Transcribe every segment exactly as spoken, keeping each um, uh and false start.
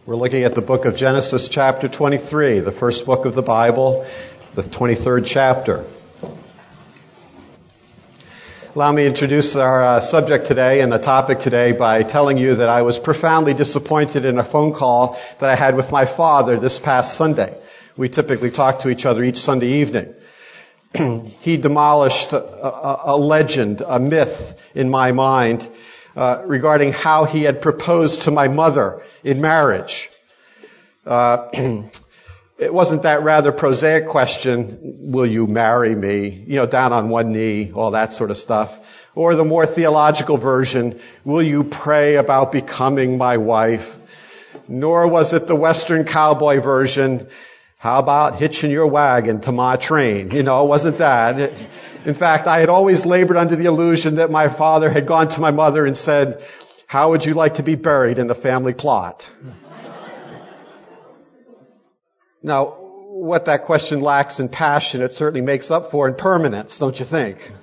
We're looking at the book of Genesis chapter twenty-three, the first book of the Bible, the twenty-third chapter. Allow me to introduce our uh, subject today and the topic today by telling you that I was profoundly disappointed in a phone call that I had with my father this past Sunday. We typically talk to each other each Sunday evening. He demolished a, a, a legend, a myth in my mind uh, regarding how he had proposed to my mother in marriage. Uh, it wasn't that rather prosaic question, will you marry me? You know, down on one knee, all that sort of stuff. Or the more theological version, will you pray about becoming my wife? Nor was it the Western cowboy version, how about hitching your wagon to my train? You know, it wasn't that. It, in fact, I had always labored under the illusion that my father had gone to my mother and said, how would you like to be buried in the family plot? Now, what that question lacks in passion, it certainly makes up for in permanence, don't you think?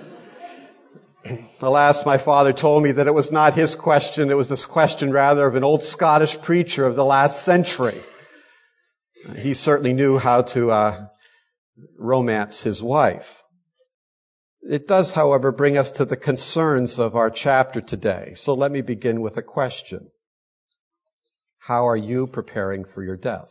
Alas, my father told me that it was not his question, it was this question rather of an old Scottish preacher of the last century. He certainly knew how to uh, romance his wife. It does, however, bring us to the concerns of our chapter today. So let me begin with a question. How are you preparing for your death?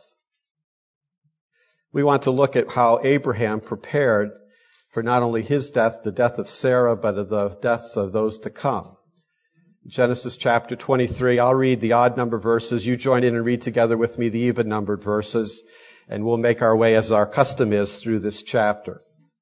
We want to look at how Abraham prepared for not only his death, the death of Sarah, but of the deaths of those to come. Genesis chapter twenty-three, I'll read the odd number verses. You join in and read together with me the even numbered verses, and we'll make our way as our custom is through this chapter.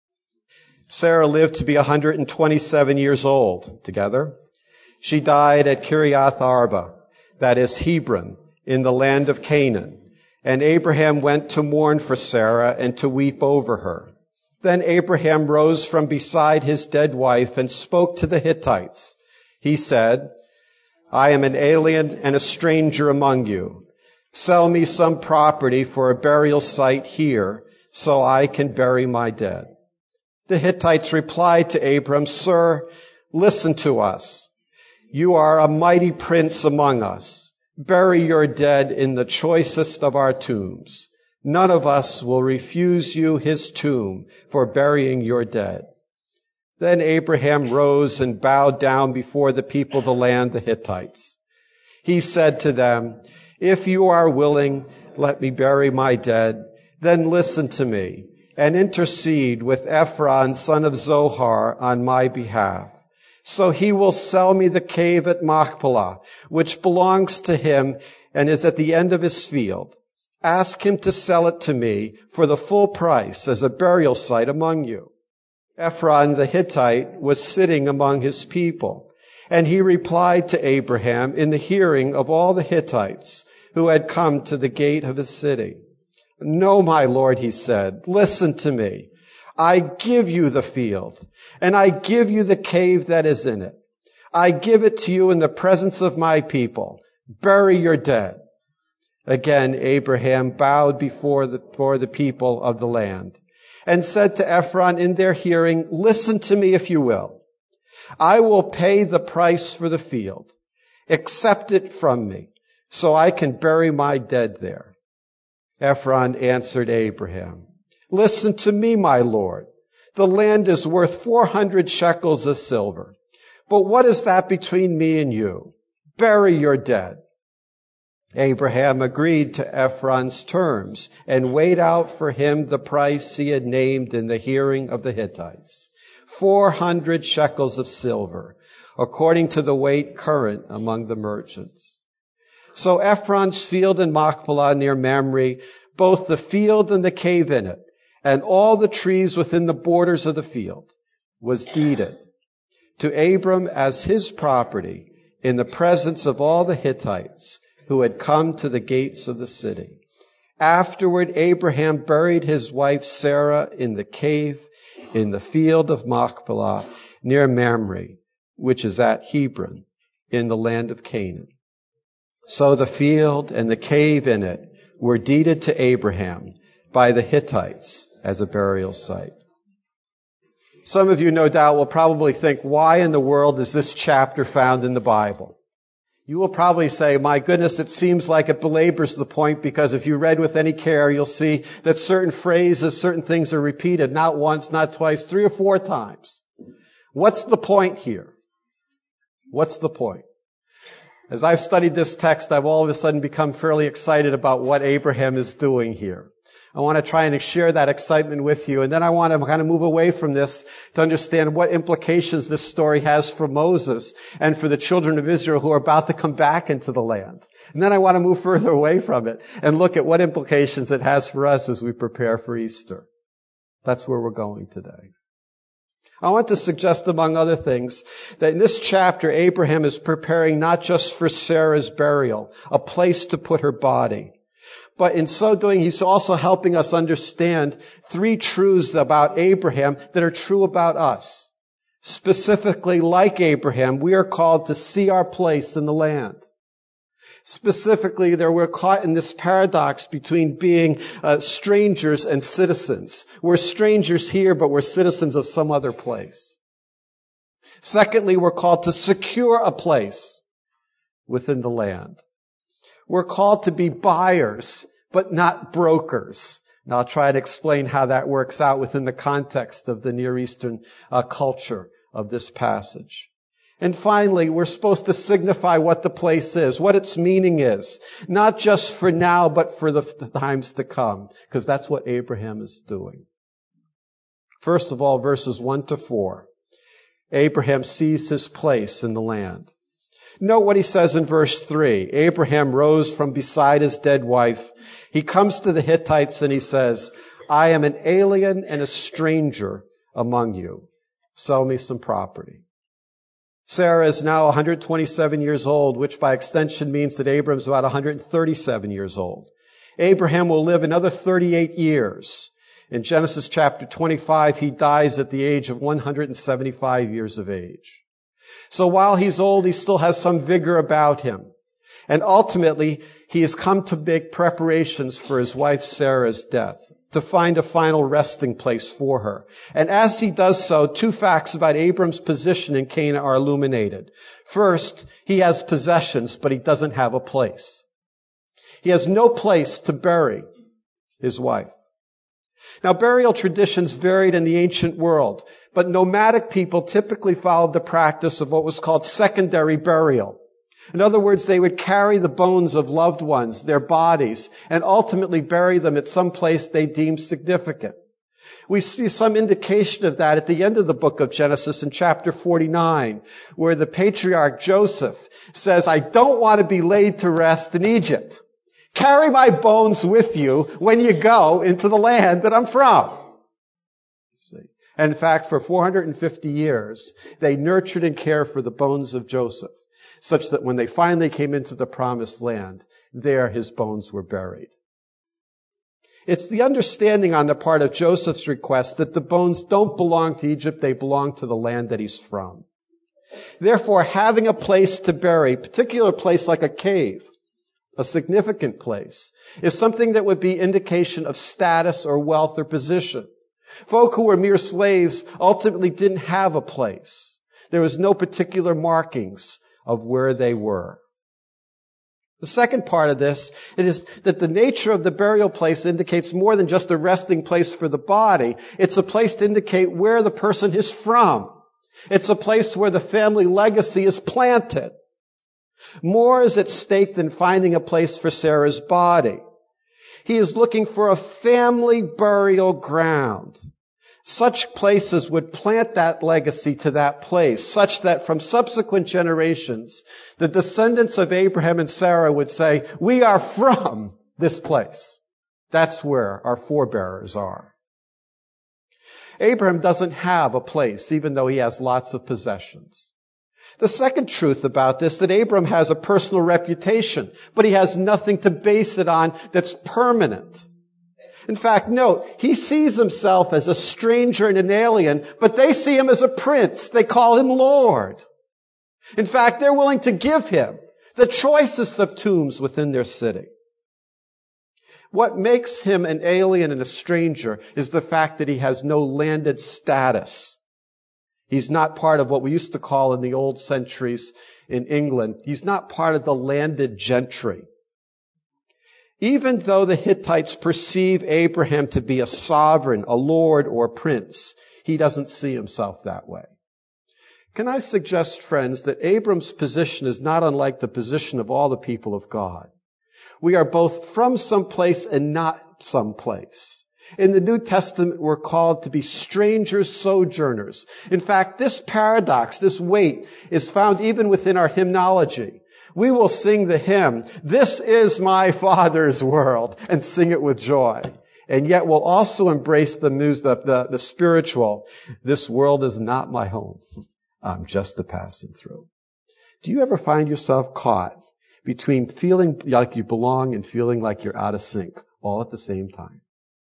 Sarah lived to be one hundred twenty-seven years old together. She died at Kiriath Arba, that is Hebron, in the land of Canaan. And Abraham went to mourn for Sarah and to weep over her. Then Abraham rose from beside his dead wife and spoke to the Hittites. He said, I am an alien and a stranger among you. Sell me some property for a burial site here so I can bury my dead. The Hittites replied to Abram, Sir, listen to us. You are a mighty prince among us. Bury your dead in the choicest of our tombs. None of us will refuse you his tomb for burying your dead. Then Abraham rose and bowed down before the people of the land, the Hittites. He said to them, If you are willing, let me bury my dead. Then listen to me and intercede with Ephron, son of Zohar, on my behalf. So he will sell me the cave at Machpelah, which belongs to him and is at the end of his field. Ask him to sell it to me for the full price as a burial site among you. Ephron the Hittite was sitting among his people, and he replied to Abraham in the hearing of all the Hittites who had come to the gate of his city. No, my lord, he said, listen to me. I give you the field, and I give you the cave that is in it. I give it to you in the presence of my people. Bury your dead. Again, Abraham bowed before the, before the people of the land and said to Ephron in their hearing, listen to me if you will. I will pay the price for the field. Accept it from me so I can bury my dead there. Ephron answered Abraham, listen to me, my lord. The land is worth four hundred shekels of silver. But what is that between me and you? Bury your dead. Abraham agreed to Ephron's terms and weighed out for him the price he had named in the hearing of the Hittites, four hundred shekels of silver, according to the weight current among the merchants. So Ephron's field in Machpelah near Mamre, both the field and the cave in it, and all the trees within the borders of the field, was deeded to Abram as his property in the presence of all the Hittites who had come to the gates of the city. Afterward, Abraham buried his wife Sarah in the cave in the field of Machpelah near Mamre, which is at Hebron, in the land of Canaan. So the field and the cave in it were deeded to Abraham by the Hittites as a burial site. Some of you, no doubt, will probably think, why in the world is this chapter found in the Bible? You will probably say, my goodness, it seems like it belabors the point, because if you read with any care, you'll see that certain phrases, certain things are repeated, not once, not twice, three or four times. What's the point here? What's the point? As I've studied this text, I've all of a sudden become fairly excited about what Abraham is doing here. I want to try and share that excitement with you, and then I want to kind of move away from this to understand what implications this story has for Moses and for the children of Israel who are about to come back into the land. And then I want to move further away from it and look at what implications it has for us as we prepare for Easter. That's where we're going today. I want to suggest, among other things, that in this chapter, Abraham is preparing not just for Sarah's burial, a place to put her body, but in so doing, he's also helping us understand three truths about Abraham that are true about us. Specifically, like Abraham, we are called to see our place in the land. Specifically, there we're caught in this paradox between being uh, strangers and citizens. We're strangers here, but we're citizens of some other place. Secondly, we're called to secure a place within the land. We're called to be buyers, but not brokers. And I'll try to explain how that works out within the context of the Near Eastern uh, culture of this passage. And finally, we're supposed to signify what the place is, what its meaning is, not just for now, but for the, the times to come, because that's what Abraham is doing. First of all, verses one to four. Abraham sees his place in the land. Note what he says in verse three. Abraham rose from beside his dead wife. He comes to the Hittites and he says, I am an alien and a stranger among you. Sell me some property. Sarah is now one hundred twenty-seven years old, which by extension means that Abraham's about one hundred thirty-seven years old. Abraham will live another thirty-eight years. In Genesis chapter twenty-five, he dies at the age of one hundred seventy-five years of age. So while he's old, he still has some vigor about him. And ultimately, he has come to make preparations for his wife Sarah's death, to find a final resting place for her. And as he does so, two facts about Abram's position in Canaan are illuminated. First, he has possessions, but he doesn't have a place. He has no place to bury his wife. Now, burial traditions varied in the ancient world, but nomadic people typically followed the practice of what was called secondary burial. In other words, they would carry the bones of loved ones, their bodies, and ultimately bury them at some place they deemed significant. We see some indication of that at the end of the book of Genesis in chapter forty-nine, where the patriarch Joseph says, I don't want to be laid to rest in Egypt. Carry my bones with you when you go into the land that I'm from. See? And in fact, for four hundred fifty years, they nurtured and cared for the bones of Joseph, such that when they finally came into the promised land, there his bones were buried. It's the understanding on the part of Joseph's request that the bones don't belong to Egypt, they belong to the land that he's from. Therefore, having a place to bury, a particular place like a cave, a significant place, is something that would be indication of status or wealth or position. Folk who were mere slaves ultimately didn't have a place. There was no particular markings of where they were. The second part of this is that the nature of the burial place indicates more than just a resting place for the body. It's a place to indicate where the person is from. It's a place where the family legacy is planted. More is at stake than finding a place for Sarah's body. He is looking for a family burial ground. Such places would plant that legacy to that place, such that from subsequent generations, the descendants of Abraham and Sarah would say, we are from this place. That's where our forebears are. Abraham doesn't have a place, even though he has lots of possessions. The second truth about this, that Abraham has a personal reputation, but he has nothing to base it on that's permanent. In fact, note, he sees himself as a stranger and an alien, but they see him as a prince. They call him Lord. In fact, they're willing to give him the choicest of tombs within their city. What makes him an alien and a stranger is the fact that he has no landed status. He's not part of what we used to call in the old centuries in England. He's not part of the landed gentry. Even though the Hittites perceive Abraham to be a sovereign, a lord, or prince, he doesn't see himself that way. Can I suggest, friends, that Abram's position is not unlike the position of all the people of God? We are both from some place and not some place. In the New Testament, we're called to be strangers, sojourners. In fact, this paradox, this weight, is found even within our hymnology. We will sing the hymn, "This is my Father's world," and sing it with joy. And yet we'll also embrace the news, the, the, the spiritual, "This world is not my home. I'm just a passing through." Do you ever find yourself caught between feeling like you belong and feeling like you're out of sync all at the same time?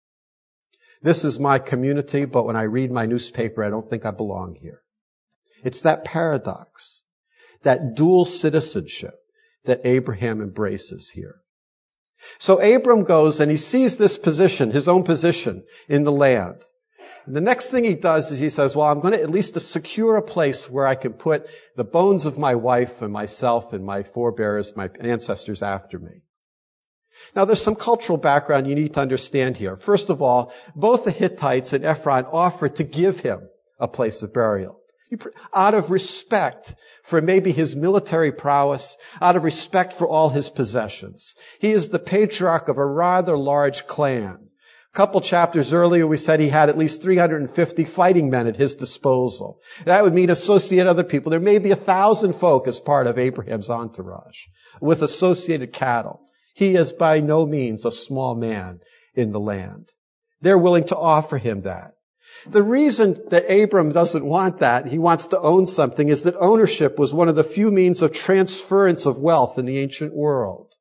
This is my community, but when I read my newspaper, I don't think I belong here. It's that paradox, that dual citizenship that Abraham embraces here. So Abram goes and he sees this position, his own position in the land. And the next thing he does is he says, well, I'm going to at least secure a place where I can put the bones of my wife and myself and my forebears, my ancestors after me. Now, there's some cultural background you need to understand here. First of all, both the Hittites and Ephron offered to give him a place of burial, out of respect for maybe his military prowess, out of respect for all his possessions. He is the patriarch of a rather large clan. A couple chapters earlier, we said he had at least three hundred fifty fighting men at his disposal. That would mean associate other people. There may be a thousand folk as part of Abraham's entourage with associated cattle. He is by no means a small man in the land. They're willing to offer him that. The reason that Abram doesn't want that, he wants to own something, is that ownership was one of the few means of transference of wealth in the ancient world.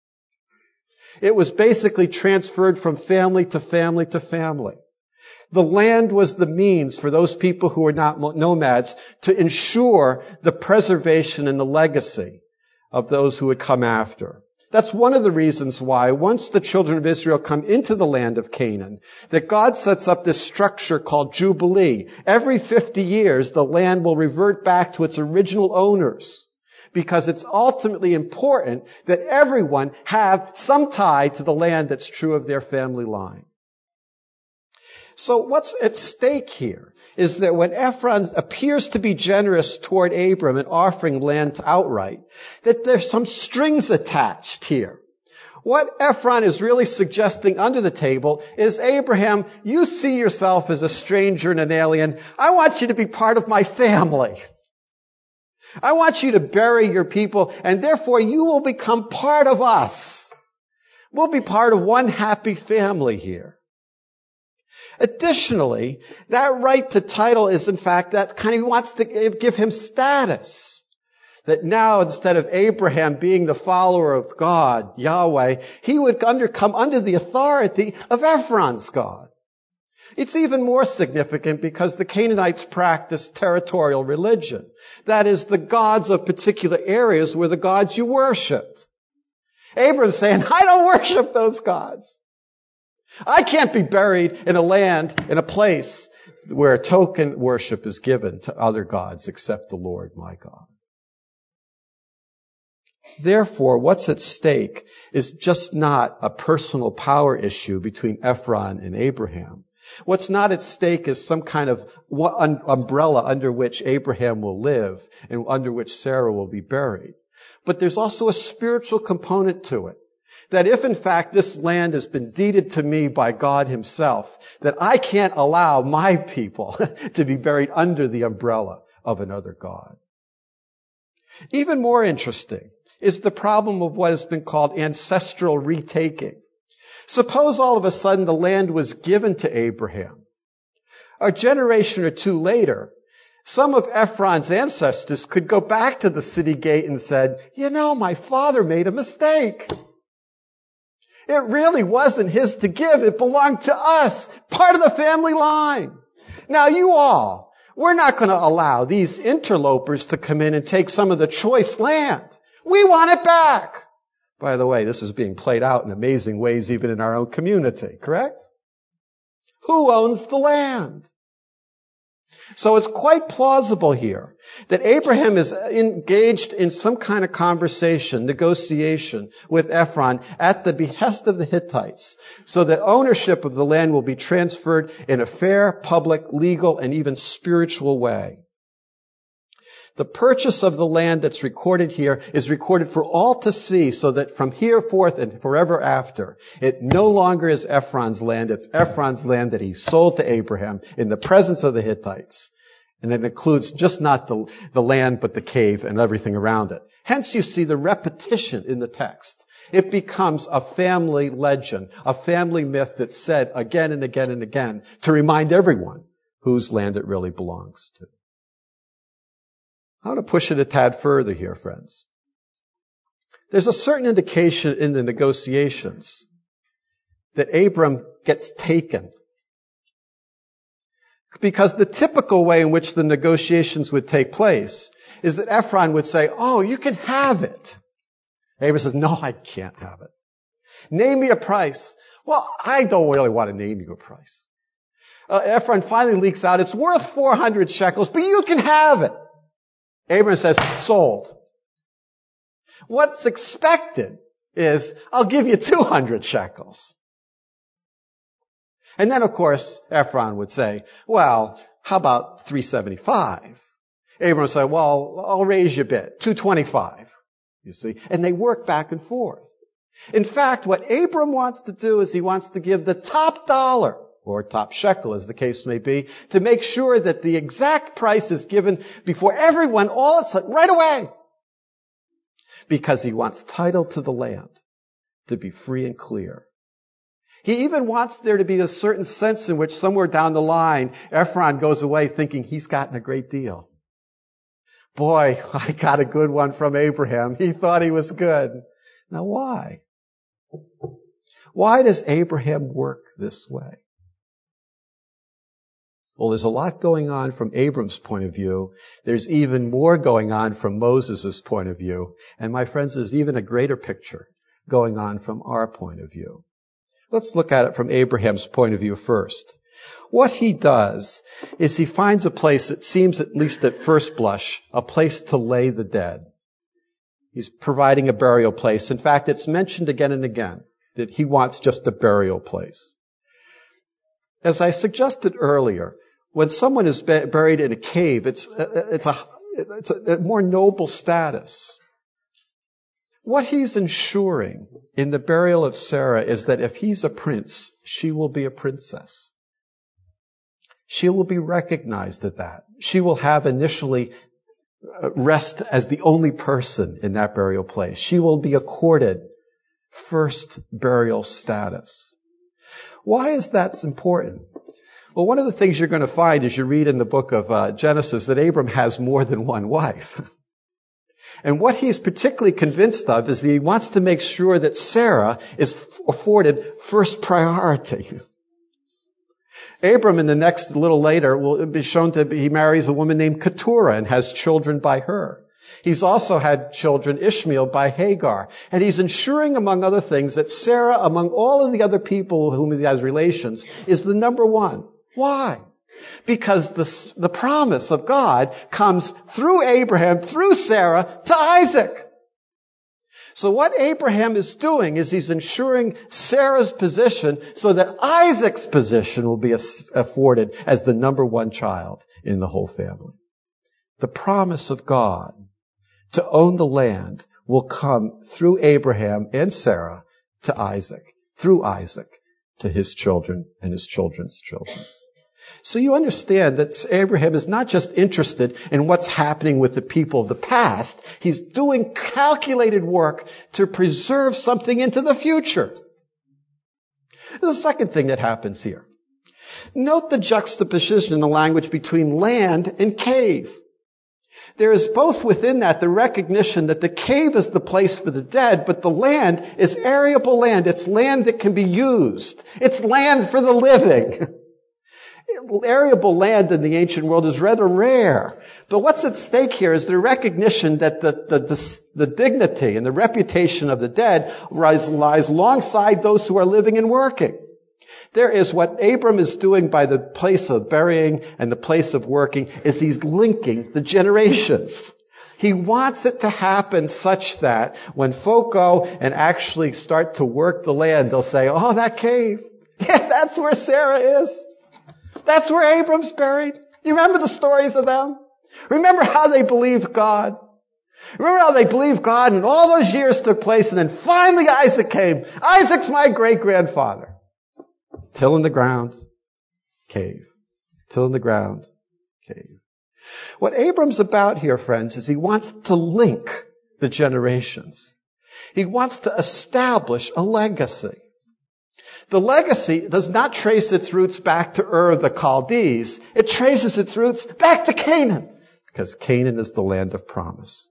It was basically transferred from family to family to family. The land was the means for those people who were not nomads to ensure the preservation and the legacy of those who would come after. That's one of the reasons why, once the children of Israel come into the land of Canaan, that God sets up this structure called Jubilee. Every fifty years, the land will revert back to its original owners, because it's ultimately important that everyone have some tie to the land that's true of their family line. So what's at stake here is that when Ephron appears to be generous toward Abram in offering land outright, that there's some strings attached here. What Ephron is really suggesting under the table is, Abraham, you see yourself as a stranger and an alien. I want you to be part of my family. I want you to bury your people, and therefore you will become part of us. We'll be part of one happy family here. Additionally, that right to title is, in fact, that kind of wants to give him status. That now, instead of Abraham being the follower of God, Yahweh, he would under, come under the authority of Ephron's God. It's even more significant because the Canaanites practiced territorial religion. That is, the gods of particular areas were the gods you worshipped. Abram's saying, I don't worship those gods. I can't be buried in a land, in a place where token worship is given to other gods except the Lord my God. Therefore, what's at stake is just not a personal power issue between Ephron and Abraham. What's not at stake is some kind of umbrella under which Abraham will live and under which Sarah will be buried. But there's also a spiritual component to it. That if, in fact, this land has been deeded to me by God himself, that I can't allow my people to be buried under the umbrella of another God. Even more interesting is the problem of what has been called ancestral retaking. Suppose all of a sudden the land was given to Abraham. A generation or two later, some of Ephron's ancestors could go back to the city gate and said, you know, my father made a mistake. It really wasn't his to give. It belonged to us, part of the family line. Now you all, we're not going to allow these interlopers to come in and take some of the choice land. We want it back. By the way, this is being played out in amazing ways even in our own community, correct? Who owns the land? So it's quite plausible here that Abraham is engaged in some kind of conversation, negotiation with Ephron at the behest of the Hittites, so that ownership of the land will be transferred in a fair, public, legal, and even spiritual way. The purchase of the land that's recorded here is recorded for all to see, so that from here forth and forever after, it no longer is Ephron's land. It's Ephron's land that he sold to Abraham in the presence of the Hittites. And it includes just not the, the land, but the cave and everything around it. Hence you see the repetition in the text. It becomes a family legend, a family myth that's said again and again and again to remind everyone whose land it really belongs to. I want to push it a tad further here, friends. There's a certain indication in the negotiations that Abram gets taken. Because the typical way in which the negotiations would take place is that Ephron would say, oh, you can have it. Abram says, no, I can't have it. Name me a price. Well, I don't really want to name you a price. Uh, Ephron finally leaks out, it's worth four hundred shekels, but you can have it. Abram says, sold. What's expected is, I'll give you two hundred shekels. And then, of course, Ephron would say, well, how about three seventy-five? Abram would say, well, I'll raise you a bit, two twenty-five. You see? And they work back and forth. In fact, what Abram wants to do is he wants to give the top dollar, or top shekel as the case may be, to make sure that the exact price is given before everyone, all it's right away. Because he wants title to the land to be free and clear. He even wants there to be a certain sense in which somewhere down the line, Ephron goes away thinking he's gotten a great deal. Boy, I got a good one from Abraham. He thought he was good. Now why? Why does Abraham work this way? Well, there's a lot going on from Abram's point of view. There's even more going on from Moses' point of view. And my friends, there's even a greater picture going on from our point of view. Let's look at it from Abraham's point of view first. What he does is he finds a place that seems, at least at first blush, a place to lay the dead. He's providing a burial place. In fact, it's mentioned again and again that he wants just a burial place. As I suggested earlier, when someone is buried in a cave, it's, it's, a, it's a more noble status. What he's ensuring in the burial of Sarah is that if he's a prince, she will be a princess. She will be recognized at that. She will have initially rest as the only person in that burial place. She will be accorded first burial status. Why is that important? Well, one of the things you're going to find as you read in the book of uh, Genesis that Abram has more than one wife. And what he's particularly convinced of is that he wants to make sure that Sarah is afforded first priority. Abram, in the next, a little later, will be shown to be, he marries a woman named Keturah and has children by her. He's also had children, Ishmael, by Hagar. And he's ensuring, among other things, that Sarah, among all of the other people with whom he has relations, is the number one. Why? Because the, the promise of God comes through Abraham, through Sarah, to Isaac. So what Abraham is doing is he's ensuring Sarah's position so that Isaac's position will be afforded as the number one child in the whole family. The promise of God to own the land will come through Abraham and Sarah to Isaac, through Isaac to his children and his children's children. So you understand that Abraham is not just interested in what's happening with the people of the past. He's doing calculated work to preserve something into the future. There's a second thing that happens here. Note the juxtaposition in the language between land and cave. There is both within that the recognition that the cave is the place for the dead, but the land is arable land. It's land that can be used. It's land for the living. Arable land in the ancient world is rather rare. But what's at stake here is the recognition that the, the, the, the dignity and the reputation of the dead lies, lies alongside those who are living and working. There is what Abram is doing by the place of burying and the place of working is he's linking the generations. He wants it to happen such that when folk go and actually start to work the land, they'll say, oh, that cave. Yeah, that's where Sarah is. That's where Abram's buried. You remember the stories of them? Remember how they believed God? Remember how they believed God and all those years took place and then finally Isaac came. Isaac's my great-grandfather. Till in the ground, cave. Till in the ground, cave. What Abram's about here, friends, is he wants to link the generations. He wants to establish a legacy. The legacy does not trace its roots back to Ur of the Chaldees. It traces its roots back to Canaan, because Canaan is the land of promise.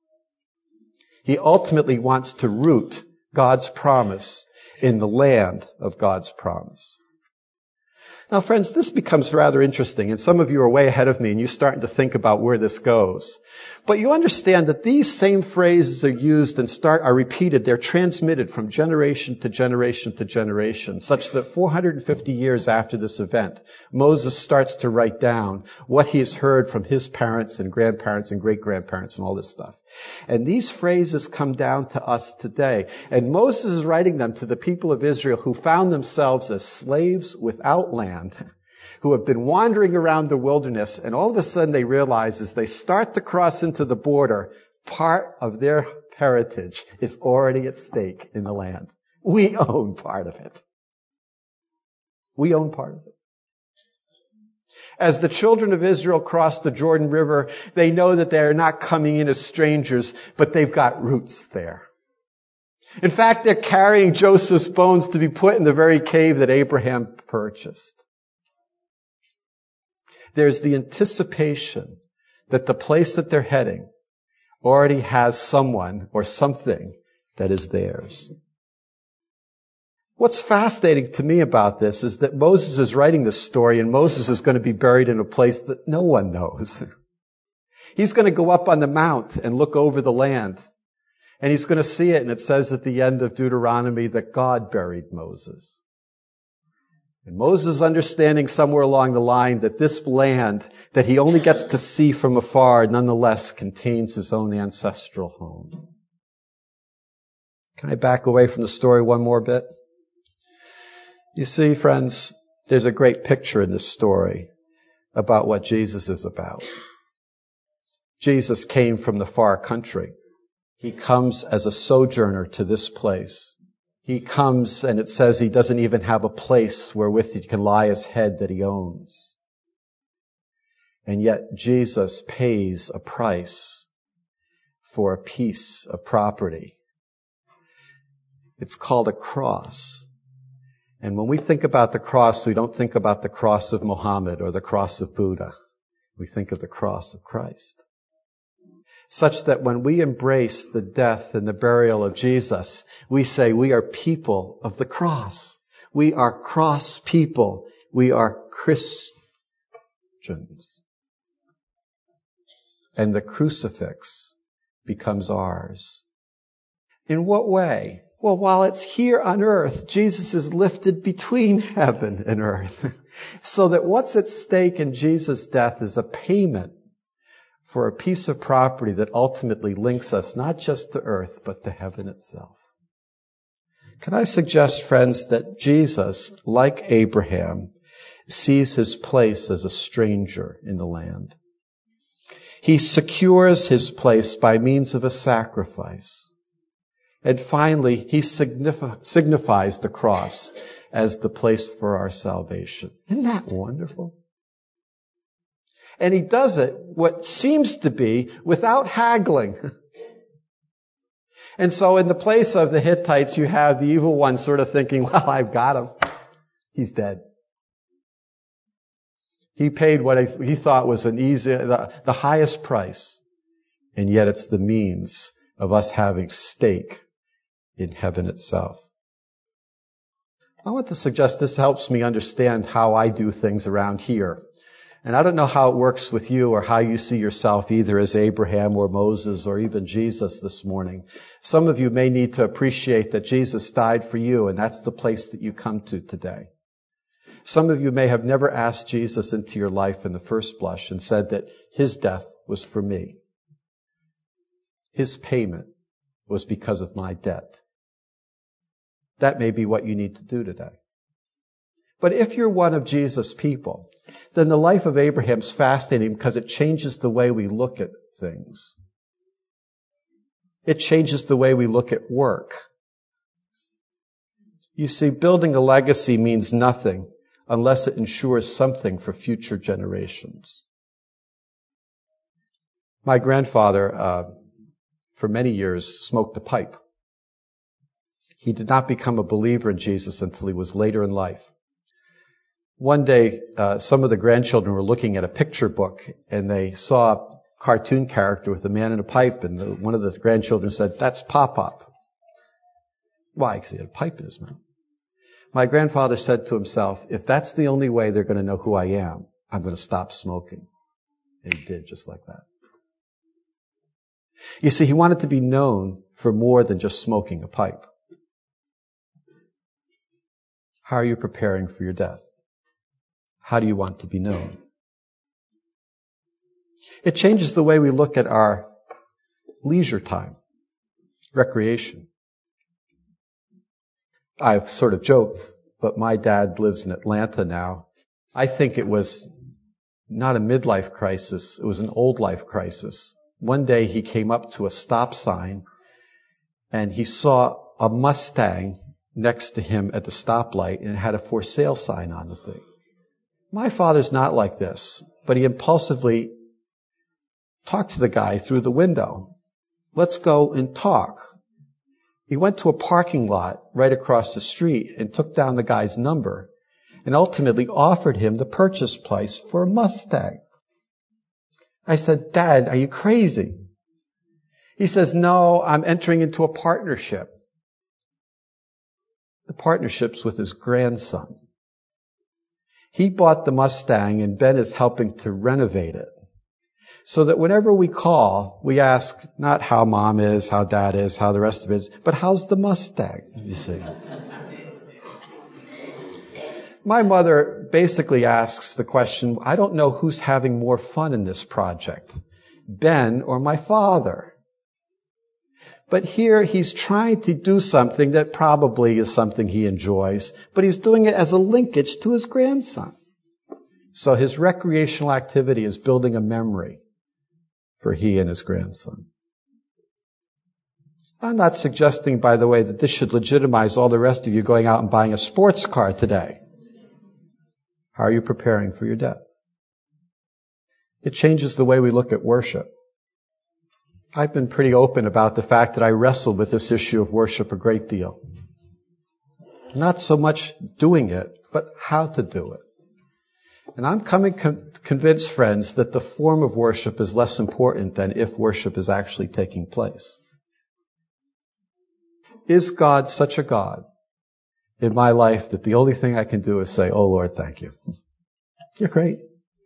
He ultimately wants to root God's promise in the land of God's promise. Now, friends, this becomes rather interesting, and some of you are way ahead of me, and you're starting to think about where this goes. But you understand that these same phrases are used and start are repeated. They're transmitted from generation to generation to generation, such that four hundred fifty years after this event, Moses starts to write down what he has heard from his parents and grandparents and great-grandparents and all this stuff. And these phrases come down to us today. And Moses is writing them to the people of Israel who found themselves as slaves without land, who have been wandering around the wilderness, and all of a sudden they realize as they start to cross into the border, part of their heritage is already at stake in the land. We own part of it. We own part of it. As the children of Israel cross the Jordan River, they know that they are not coming in as strangers, but they've got roots there. In fact, they're carrying Joseph's bones to be put in the very cave that Abraham purchased. There's the anticipation that the place that they're heading already has someone or something that is theirs. What's fascinating to me about this is that Moses is writing this story, and Moses is going to be buried in a place that no one knows. He's going to go up on the mount and look over the land, and he's going to see it, and it says at the end of Deuteronomy that God buried Moses. And Moses is understanding somewhere along the line that this land that he only gets to see from afar nonetheless contains his own ancestral home. Can I back away from the story one more bit? You see, friends, there's a great picture in this story about what Jesus is about. Jesus came from the far country. He comes as a sojourner to this place. He comes, and it says he doesn't even have a place wherewith he can lie his head that he owns. And yet Jesus pays a price for a piece of property. It's called a cross. And when we think about the cross, we don't think about the cross of Muhammad or the cross of Buddha. We think of the cross of Christ. Such that when we embrace the death and the burial of Jesus, we say we are people of the cross. We are cross people. We are Christians. And the crucifix becomes ours. In what way? Well, while it's here on earth, Jesus is lifted between heaven and earth. So that what's at stake in Jesus' death is a payment for a piece of property that ultimately links us not just to earth, but to heaven itself. Can I suggest, friends, that Jesus, like Abraham, sees his place as a stranger in the land. He secures his place by means of a sacrifice. And finally, he signif- signifies the cross as the place for our salvation. Isn't that wonderful? And he does it, what seems to be, without haggling. And so in the place of the Hittites, you have the evil one sort of thinking, well, I've got him. He's dead. He paid what he thought was an easy, the, the highest price. And yet it's the means of us having stake in heaven itself. I want to suggest this helps me understand how I do things around here. And I don't know how it works with you or how you see yourself either as Abraham or Moses or even Jesus this morning. Some of you may need to appreciate that Jesus died for you, and that's the place that you come to today. Some of you may have never asked Jesus into your life in the first blush and said that his death was for me. His payment was because of my debt. That may be what you need to do today. But if you're one of Jesus' people, then the life of Abraham's fascinating because it changes the way we look at things. It changes the way we look at work. You see, building a legacy means nothing unless it ensures something for future generations. My grandfather, uh, for many years, smoked a pipe. He did not become a believer in Jesus until he was later in life. One day, uh, some of the grandchildren were looking at a picture book, and they saw a cartoon character with a man in a pipe, and the, one of the grandchildren said, "That's Pop-Pop." Why? Because he had a pipe in his mouth. My grandfather said to himself, if that's the only way they're going to know who I am, I'm going to stop smoking. And he did, just like that. You see, he wanted to be known for more than just smoking a pipe. How are you preparing for your death? How do you want to be known? It changes the way we look at our leisure time, recreation. I've sort of joked, but my dad lives in Atlanta now. I think it was not a midlife crisis, it was an old life crisis. One day he came up to a stop sign and he saw a Mustang next to him at the stoplight and it had a for sale sign on the thing. My father's not like this, but he impulsively talked to the guy through the window. Let's go and talk. He went to a parking lot right across the street and took down the guy's number and ultimately offered him the purchase price for a Mustang. I said, "Dad, are you crazy?" He says, "No, I'm entering into a partnership." The partnership's with his grandson. He bought the Mustang and Ben is helping to renovate it. So that whenever we call, we ask not how mom is, how dad is, how the rest of it is, but how's the Mustang, you see. My mother basically asks the question, I don't know who's having more fun in this project, Ben or my father. But here he's trying to do something that probably is something he enjoys, but he's doing it as a linkage to his grandson. So his recreational activity is building a memory for he and his grandson. I'm not suggesting, by the way, that this should legitimize all the rest of you going out and buying a sports car today. How are you preparing for your death? It changes the way we look at worship. I've been pretty open about the fact that I wrestled with this issue of worship a great deal. Not so much doing it, but how to do it. And I'm coming con- convinced, friends, that the form of worship is less important than if worship is actually taking place. Is God such a God in my life that the only thing I can do is say, "Oh Lord, thank you. You're great."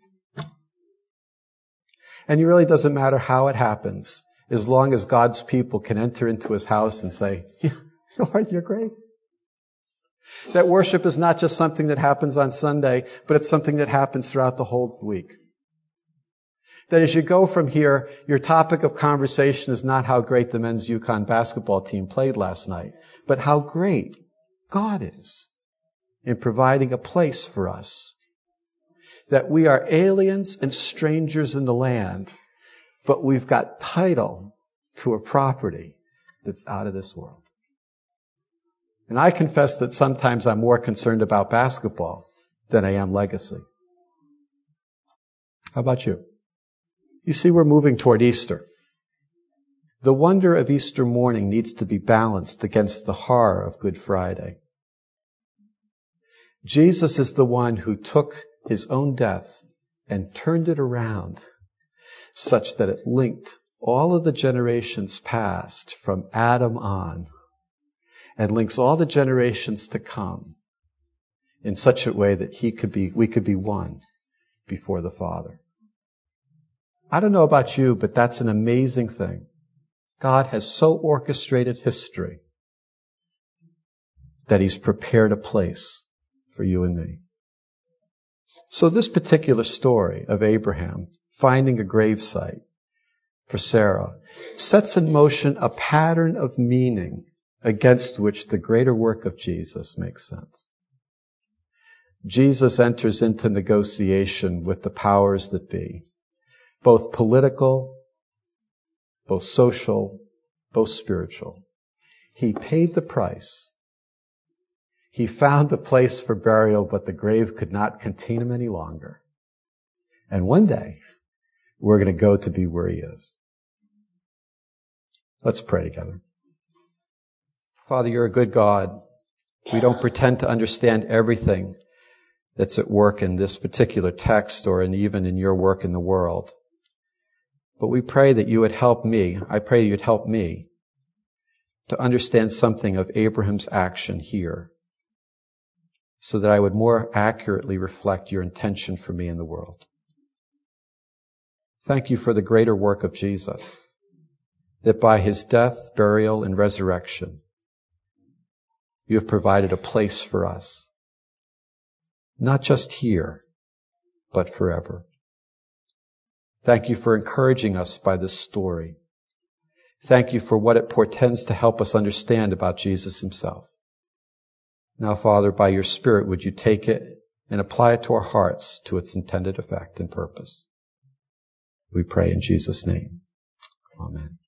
And it really doesn't matter how it happens, as long as God's people can enter into his house and say, yeah, "Lord, you're great." That worship is not just something that happens on Sunday, but it's something that happens throughout the whole week. That as you go from here, your topic of conversation is not how great the men's UConn basketball team played last night, but how great God is in providing a place for us. That we are aliens and strangers in the land, but we've got title to a property that's out of this world. And I confess that sometimes I'm more concerned about basketball than I am legacy. How about you? You see, we're moving toward Easter. The wonder of Easter morning needs to be balanced against the horror of Good Friday. Jesus is the one who took his own death and turned it around such that it linked all of the generations past from Adam on and links all the generations to come in such a way that he could be, we could be one before the Father. I don't know about you, but that's an amazing thing. God has so orchestrated history that he's prepared a place for you and me. So this particular story of Abraham finding a gravesite for Sarah sets in motion a pattern of meaning against which the greater work of Jesus makes sense. Jesus enters into negotiation with the powers that be, both political, both social, both spiritual. He paid the price. He found the place for burial, but the grave could not contain him any longer. And one day, we're going to go to be where he is. Let's pray together. Father, you're a good God. We don't pretend to understand everything that's at work in this particular text or in even in your work in the world. But we pray that you would help me. I pray you'd help me to understand something of Abraham's action here so that I would more accurately reflect your intention for me in the world. Thank you for the greater work of Jesus, that by his death, burial, and resurrection, you have provided a place for us, not just here, but forever. Thank you for encouraging us by this story. Thank you for what it portends to help us understand about Jesus himself. Now, Father, by your Spirit, would you take it and apply it to our hearts to its intended effect and purpose? We pray in Jesus' name. Amen.